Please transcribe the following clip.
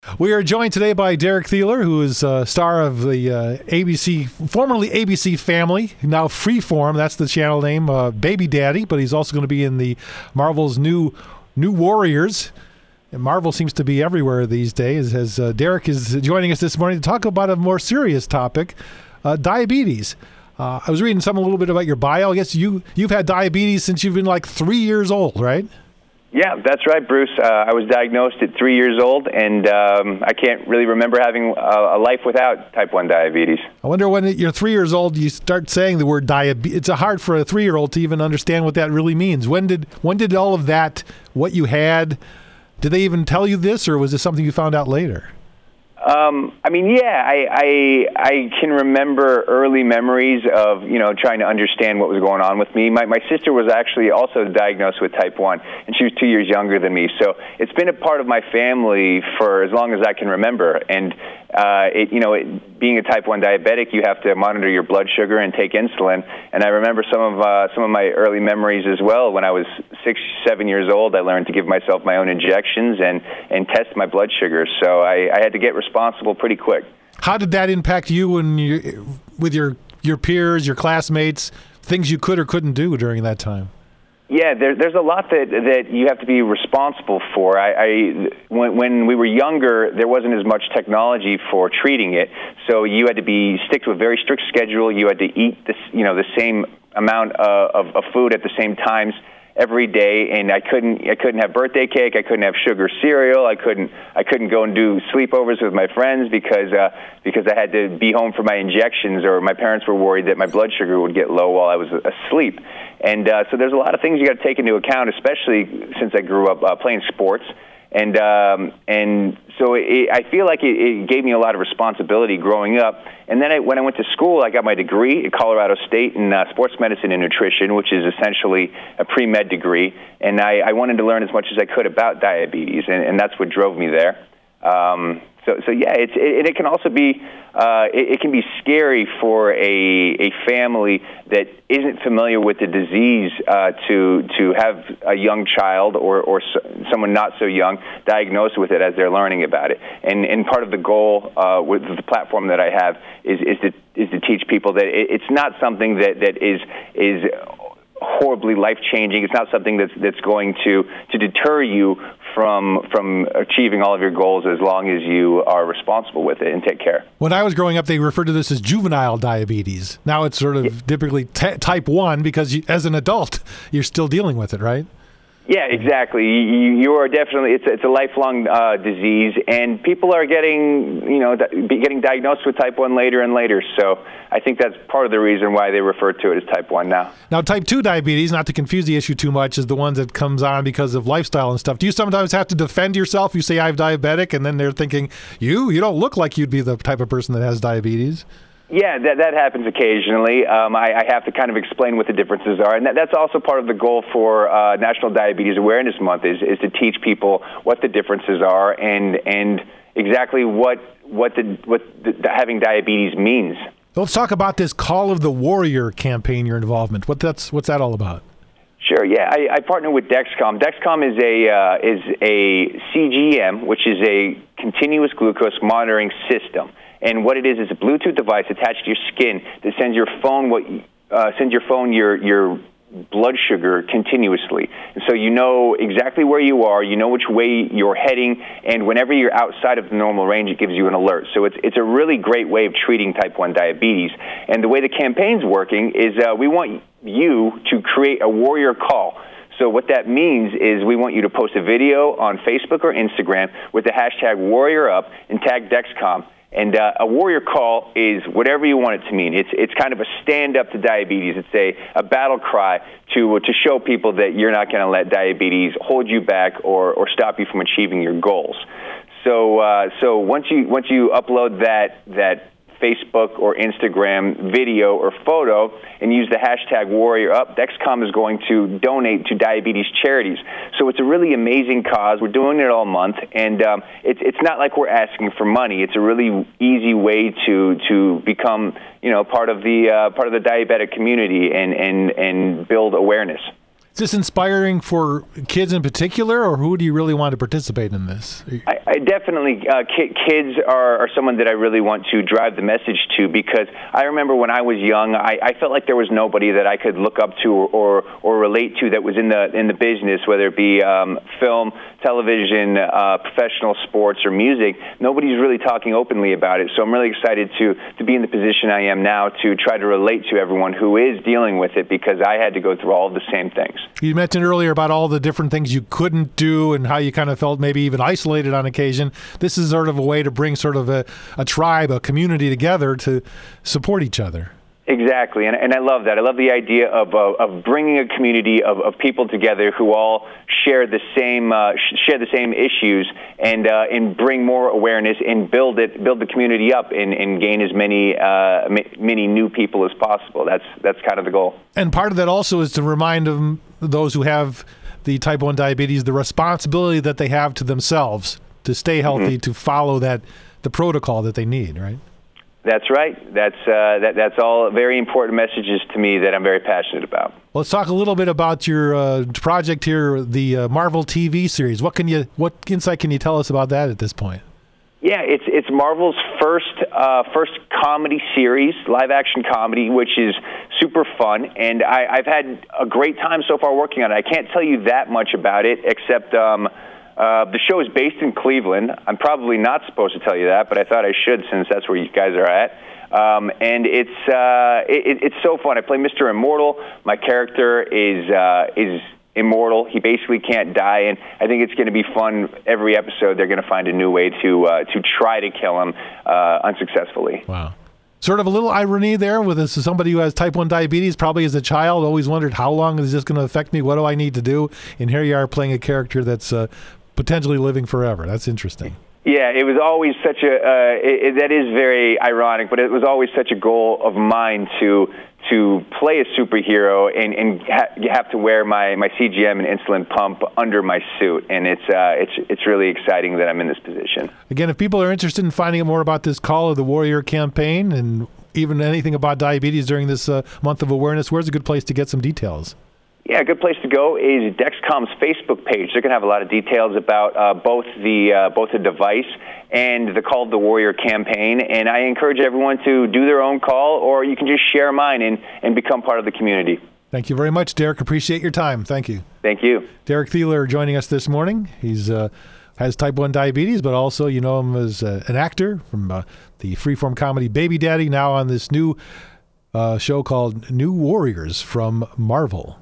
We are joined today by Derek Thieler, who is a star of the formerly ABC Family, now Freeform. That's the channel name, Baby Daddy. But he's also going to be in the Marvel's new Warriors. And Marvel seems to be everywhere these days. As Derek is joining us this morning to talk about a more serious topic, diabetes. I was reading a little bit about your bio. I guess you've had diabetes since you've been like 3 years old, right? Yeah, that's right, Bruce. I was diagnosed at 3 years old, and I can't really remember having a life without type 1 diabetes. I wonder when you're 3 years old, you start saying the word diabetes. It's hard for a 3-year-old to even understand what that really means. When did all of that, what you had, did they even tell you this, or was this something you found out later? I can remember early memories of, trying to understand what was going on with me. My sister was actually also diagnosed with type 1, and she was 2 years younger than me. So it's been a part of my family for as long as I can remember. And, being a type 1 diabetic, you have to monitor your blood sugar and take insulin. And I remember some of my early memories as well. When I was 6, 7 years old, I learned to give myself my own injections and test my blood sugar. So I had to get responsible pretty quick. How did that impact you with your peers, your classmates, things you could or couldn't do during that time? Yeah, there's a lot that you have to be responsible for. When we were younger, there wasn't as much technology for treating it, so you had to stick to a very strict schedule. You had to eat the same amount of food at the same times every day, and I couldn't have birthday cake. I couldn't have sugar cereal. I couldn't go and do sleepovers with my friends because I had to be home for my injections, or my parents were worried that my blood sugar would get low while I was asleep. And so there's a lot of things you got to take into account, especially since I grew up playing sports. And so I feel like it gave me a lot of responsibility growing up. And then when I went to school, I got my degree at Colorado State in sports medicine and nutrition, which is essentially a pre-med degree. And I wanted to learn as much as I could about diabetes, and that's what drove me there. So yeah, it can also be it can be scary for a family that isn't familiar with the disease to have a young child or someone not so young diagnosed with it as they're learning about it. And part of the goal with the platform that I have is to teach people that it's not something that is horribly life-changing. It's not something that's going to deter you from achieving all of your goals as long as you are responsible with it and take care. When I was growing up, they referred to this as juvenile diabetes. Now it's sort of typically type 1 because as an adult, you're still dealing with it, right? Yeah, exactly. You are definitely, it's a lifelong disease, and people are getting diagnosed with type 1 later and later. So I think that's part of the reason why they refer to it as type 1 now. Now, type 2 diabetes, not to confuse the issue too much, is the ones that comes on because of lifestyle and stuff. Do you sometimes have to defend yourself? You say, I'm diabetic, and then they're thinking, you don't look like you'd be the type of person that has diabetes. Yeah, that happens occasionally. I have to kind of explain what the differences are, and that's also part of the goal for National Diabetes Awareness Month is to teach people what the differences are and exactly what having diabetes means. Let's talk about this Call of the Warrior campaign, your involvement. What's that all about? Sure. Yeah, I partner with Dexcom. Dexcom is a CGM, which is a continuous glucose monitoring system. And what it is a Bluetooth device attached to your skin that sends your phone your blood sugar continuously. And so you know exactly where you are, you know which way you're heading, and whenever you're outside of the normal range, it gives you an alert. So it's a really great way of treating type 1 diabetes. And the way the campaign's working is we want you to create a warrior call. So what that means is we want you to post a video on Facebook or Instagram with the hashtag WarriorUp and tag Dexcom. And a warrior call is whatever you want it to mean. It's kind of a stand-up to diabetes. It's a battle cry to show people that you're not going to let diabetes hold you back or stop you from achieving your goals. So once you upload that Facebook or Instagram video or photo and use the hashtag WarriorUp, Dexcom is going to donate to diabetes charities. So it's a really amazing cause. We're doing it all month, and it's not like we're asking for money. It's a really easy way to become part of the diabetic community and build awareness. Is this inspiring for kids in particular, or who do you really want to participate in this? I definitely, kids are someone that I really want to drive the message to, because I remember when I was young, I felt like there was nobody that I could look up to or relate to that was in the business, whether it be film, television, professional sports, or music. Nobody's really talking openly about it, so I'm really excited to be in the position I am now to try to relate to everyone who is dealing with it, because I had to go through all of the same things. You mentioned earlier about all the different things you couldn't do and how you kind of felt maybe even isolated on occasion. This is sort of a way to bring sort of a tribe, a community together to support each other. Exactly, and I love that. I love the idea of bringing a community of people together who all share the same issues, and bring more awareness and build the community up and gain as many new people as possible. That's kind of the goal. And part of that also is to remind them, those who have the type 1 diabetes, the responsibility that they have to themselves to stay healthy, to follow the protocol that they need, right? That's right. That's all very important messages to me that I'm very passionate about. Well, let's talk a little bit about your project here, the Marvel TV series. What insight can you tell us about that at this point? Yeah, it's Marvel's first comedy series, live action comedy, which is super fun, and I've had a great time so far working on it. I can't tell you that much about it, except the show is based in Cleveland. I'm probably not supposed to tell you that, but I thought I should, since that's where you guys are at. And it's so fun. I play Mr. Immortal. My character is immortal. He basically can't die, and I think it's going to be fun. Every episode, they're going to find a new way to try to kill him unsuccessfully. Wow. Sort of a little irony there with this, somebody who has type 1 diabetes, probably as a child, always wondered, how long is this going to affect me? What do I need to do? And here you are playing a character that's potentially living forever. That's interesting. Yeah, it was always such that is very ironic, but it was always such a goal of mine to play a superhero and have to wear my CGM and insulin pump under my suit, and it's really exciting that I'm in this position. Again, if people are interested in finding out more about this Call of the Warrior campaign and even anything about diabetes during this month of awareness, where's a good place to get some details? Yeah, a good place to go is Dexcom's Facebook page. They're going to have a lot of details about both the device and the Call of the Warrior campaign. And I encourage everyone to do their own call, or you can just share mine and become part of the community. Thank you very much, Derek. Appreciate your time. Thank you. Thank you. Derek Thieler joining us this morning. He's has type 1 diabetes, but also you know him as an actor from the freeform comedy Baby Daddy, now on this new show called New Warriors from Marvel.